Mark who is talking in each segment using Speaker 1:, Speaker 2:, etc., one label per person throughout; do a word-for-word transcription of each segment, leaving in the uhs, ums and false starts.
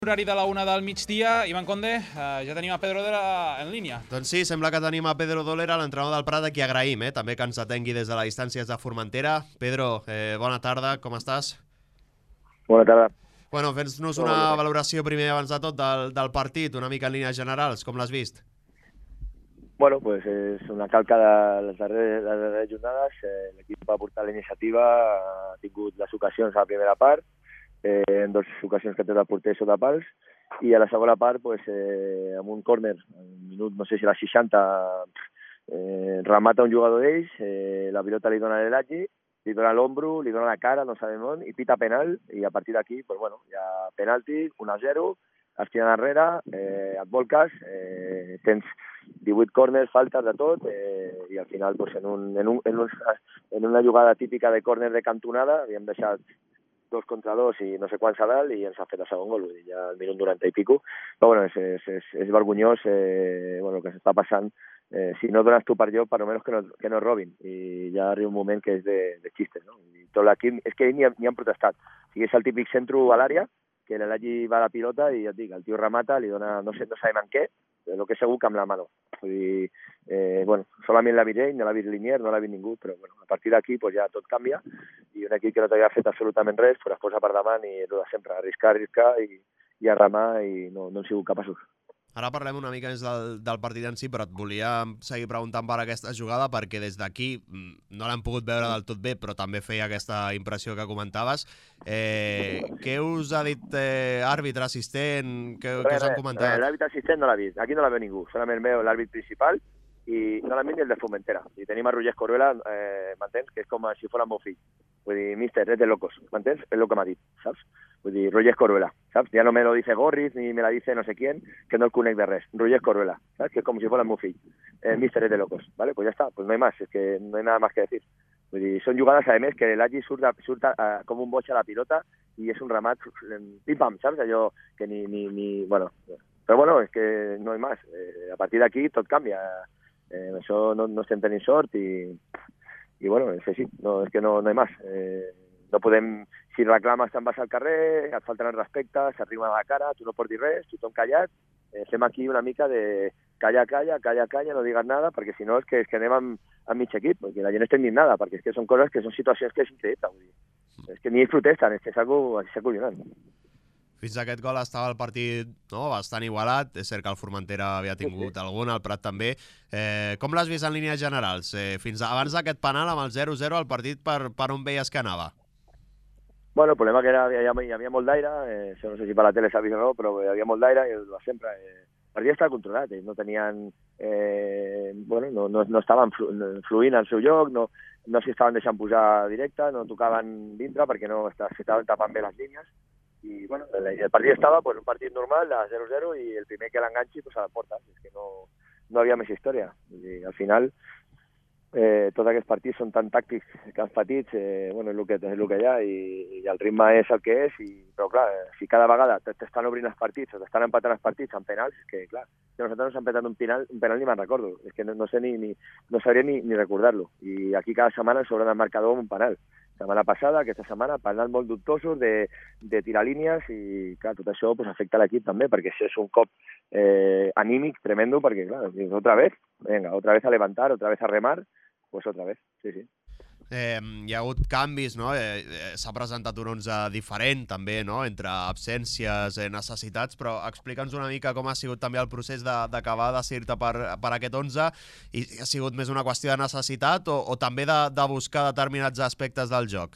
Speaker 1: Horari de la una del migdia. Ivan Conde, eh, ja tenim a Pedro Dolera en línia.
Speaker 2: Doncs sí, sembla que tenim a Pedro Dolera, l'entrenador del Prat, a qui agraïm, eh? també que ens atengui des de la distància de Formentera. Pedro, eh, bona tarda, com estàs?
Speaker 3: Bona tarda.
Speaker 2: Bueno, fes-nos
Speaker 3: No,
Speaker 2: una
Speaker 3: no.
Speaker 2: valoració primer abans de tot del, del partit, una mica en línies generals, com l'has vist?
Speaker 3: Bueno, pues és una calca de les darreres, les darreres jornades. Eh, L'equip va portar la iniciativa, ha tingut les ocasions a la primera part, eh, en dues ocasions que té el porter sota pals, i a la segona part, pues, eh, amb un córner, un minut, no sé si a la seixanta, eh, remata un jugador d'ells, eh, la pilota li dona l'Elagi, li dona l'ombro, li dona la cara, no sabem on, i pita penal, i a partir d'aquí, pues, bueno, hi ha penalti, un a zero, es tiren enrere, eh, et volques, eh, tens divuit córners, faltes de tot, eh, i al final, pues, en, un, en, un, en, un, en una jugada típica de córner de cantonada, havíem deixat dos contra dos i no sé quants a dalt, i ens ha fet el segon gol, vull dir, ja al minut noranta i pico. Però bueno, és, és, és, és vergonyós eh, bueno, el que s'està passant. Eh, si no dones tu per lloc, per almenys que no, que no robin. I ja arriba un moment que és de, de xistes, no? I tot l'equip, és que ni, ni han protestat. O sigui, és el típic centre a l'àrea, que l'Elagi va a la pilota i ja et dic, el tio remata, li dona, no sé, no sabem en què, però el que és segur que amb la mano. Vull dir, eh, bueno, solament l'ha vist ell, no l'ha vist Linier, no l'ha vist ningú, però bueno, a partir d'aquí pues, ja tot canvia, i un equip que no t'havia fet absolutament res, pues, es posa per davant i és el de sempre, arriscar, arriscar i, i arramar, i no, no han sigut capaços.
Speaker 2: Ara parlem una mica més del, del partit en si, però et volia seguir preguntant per aquesta jugada, perquè des d'aquí no l'hem pogut veure del tot bé, però també feia aquesta impressió que comentaves. Eh, què us ha dit eh, àrbitre, assistent? Què, què us han comentat?
Speaker 3: L'àrbitre assistent no l'ha vist, aquí no la veu ningú, solament veu l'àrbit principal, i no l'ha vist ni el de Formentera. I tenim a Roger Coruela, eh, m'entens? Que és com si fos el meu fill. Vull dir, míster, és de locos, m'entens? És el que m'ha dit, saps? Vull dir, Roger Coruela, saps? Ja no me lo dice Gorriz, ni me la dice no sé quién, que no el conec de res. Roger Coruela, saps? Que es como si fuera el meu fill. El míster es de locos, ¿vale? Pues ya está, pues no hay más, es que no hay nada más que decir. Vull dir, són jugades, a més, que l'Elagi surt, surt uh, com un boig a la pilota i és un ramat pim-pam, saps? Allò que ni, ni, ni... Bueno, però bueno, és que no hay más. Eh, a partir d'aquí tot canvia. Eh, això no, no estem tenint sort i, i bueno, és així, no, és que no, no hi ha més. Eh, no podem, si reclames te'n vas al carrer, et falten el respecte, s'arriba a la cara, tu no pots dir res, tothom callat, eh, fem aquí una mica de calla, calla, calla, calla, no digues nada, perquè si no és que, és que anem amb, amb mig equip, perquè la gent està indignada, perquè és que són coses que són situacions que és increïble, vull dir. És que ni ells protesten, és que és algo acollonant.
Speaker 2: Fins a aquest gol estava el partit no, bastant igualat. És cert que el Formentera havia tingut sí, sí. algun, el Prat també. Eh, com l'has vist en línies generals? Eh, fins abans d'aquest penal, amb el zero zero, el partit per, per on veies que anava?
Speaker 3: Bueno, el problema que era, hi havia, hi havia molt d'aire, eh, no sé si per la tele s'ha vist o no, però hi havia molt d'aire i sempre... Eh, el partit estava controlat, ells no tenien... Eh, bueno, no, no, no estaven flu, fluint al seu lloc, no, no s'hi estaven deixant posar directe, no tocaven dintre perquè no estaven tapant bé les línies. I bueno, el partit estava pues, un partit normal a zero zero i el primer que l'enganxi pues, a la porta, és que no, no havia més història. I al final eh, tots aquests partits són tan tàctics, camps petits, eh, bueno, és el que, és el que hi ha i, i el ritme és el que és, i, però clar, si cada vegada t'estan obrint els partits o t'estan empatant els partits amb penals, és que clar, que nosaltres ens han empatat un penal, un penal ni me'n recordo, és que no, no sé ni, ni no sabria ni, ni recordar-lo, i aquí cada setmana s'obren el marcador amb un penal. Setmana passada, aquesta setmana, penals molt dubtosos de, de tirar línies i, clar, tot això pues, afecta l'equip també, perquè això és un cop eh, anímic tremendo, perquè, clar, otra vez, venga, otra vez a levantar, otra vez a remar, pues otra vez, sí, sí.
Speaker 2: Eh, hi ha hagut canvis, no? Eh, eh, s'ha presentat un onze diferent, també, no? Entre absències, eh, necessitats, però explica'ns una mica com ha sigut també el procés d'acabar de, decidir-te per, per aquest onze, i ha sigut més una qüestió de necessitat o, o també de, de buscar determinats aspectes del joc?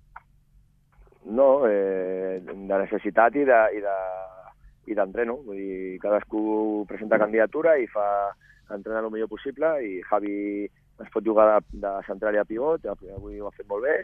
Speaker 3: No, eh, de necessitat i de, i de, i d'entreno, vull dir, cadascú presenta candidatura i fa entrenar el millor possible, i Javi es pot jugar de, de central i a pivot, avui ho ha fet molt bé,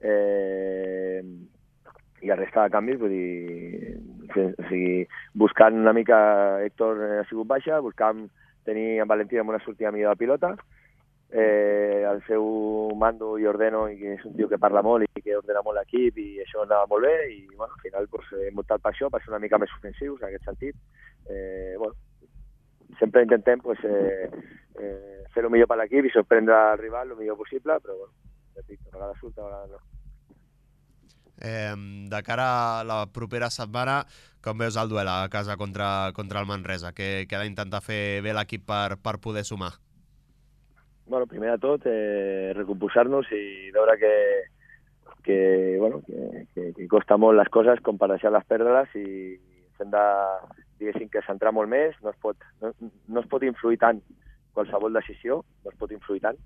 Speaker 3: eh, i la resta de canvis, vull dir, o sigui, buscant una mica, Héctor ha sigut baixa, buscant tenir en Valentí amb una sortida millor de pilota, eh, el seu mando i ordeno, i que és un tio que parla molt i que ordena molt l'equip, i això anava molt bé, i bueno, al final pues, hem optat per això, per ser una mica més ofensius en aquest sentit. Eh, bueno, sempre intentem pues, eh, eh, fer el millor per l'equip i sorprendre el rival el millor possible, però bueno, ja dic, a vegades surt, a vegades no.
Speaker 2: Eh, de cara a la propera setmana, com veus el duel a casa contra, contra el Manresa? Què, què ha d'intentar fer bé l'equip per, per poder sumar?
Speaker 3: Bueno, primer de tot, eh, recomposar-nos i veure que, que, bueno, que, que, que costa molt les coses com per deixar-les perdre-les i hem de, diguéssim, que centrar molt més, no es pot, no, no es pot influir tant qualsevol decisió, no es pot influir tant,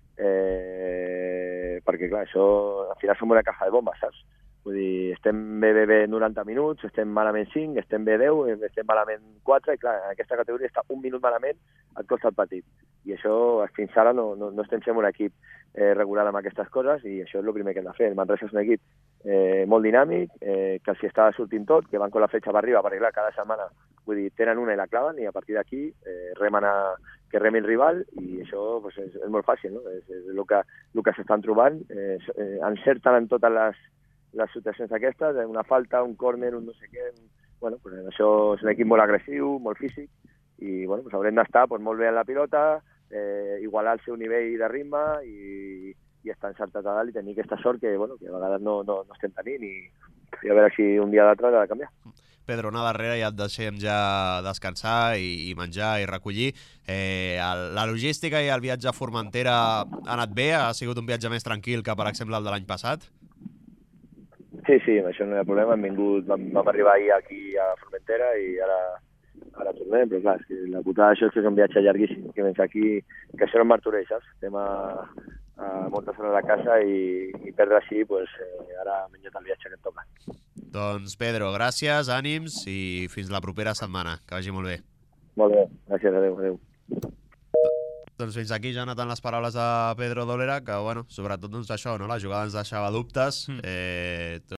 Speaker 3: eh, perquè clar, això al final som una caja de bombes, saps? Vull dir, estem bé, bé, bé noranta minuts, estem malament cinc, estem bé deu, estem malament quatre, i clar, en aquesta categoria està un minut malament, et costa el partit. I això, fins ara, no, no, no estem sent un equip eh, regular amb aquestes coses, i això és el primer que hem de fer. El Manresa és un equip eh, molt dinàmic, eh, que els està sortint tot, que van con la fletxa per arriba, perquè clar, cada setmana, vull dir, tenen una i la claven, i a partir d'aquí eh, remen a, que remi el rival, i això pues, és, és molt fàcil, no? És, és el que, el que s'estan trobant, eh, eh, encerten en totes les les situacions aquestes, una falta, un córner, un no sé què. Bueno, pues això és un equip molt agressiu, molt físic, i bueno, pues haurem d'estar pues, molt bé en la pilota, eh, igualar el seu nivell de ritme i, i estar encertat a dalt i tenir aquesta sort que, bueno, que a vegades no, no, no estem tenint i, i a veure si un dia o l'altre ha de canviar.
Speaker 2: Pedro, anar darrere ja et deixem ja descansar i, i menjar i recollir. Eh, el, la logística i el viatge a Formentera ha anat bé? Ha sigut un viatge més tranquil que, per exemple, el de l'any passat?
Speaker 3: Sí, sí, amb això no hi ha problema. Hem vingut, vam, vam arribar ahir aquí a Formentera i ara, ara tornem, però clar, és que la putada d'això és que és un viatge llarguíssim, que vens aquí, que això no em martoreix, saps? Estem a, a moltes hores de casa i, i perdre així, pues, eh, ara m'he menjat el viatge que em toca.
Speaker 2: Doncs Pedro, gràcies, ànims i fins la propera setmana. Que vagi molt bé.
Speaker 3: Molt bé, gràcies, adeu, adeu.
Speaker 2: Doncs fins aquí, Jonathan, les paraules de Pedro Dolera, que, bueno, sobretot doncs això, no? La jugada ens deixava dubtes. Mm. Eh,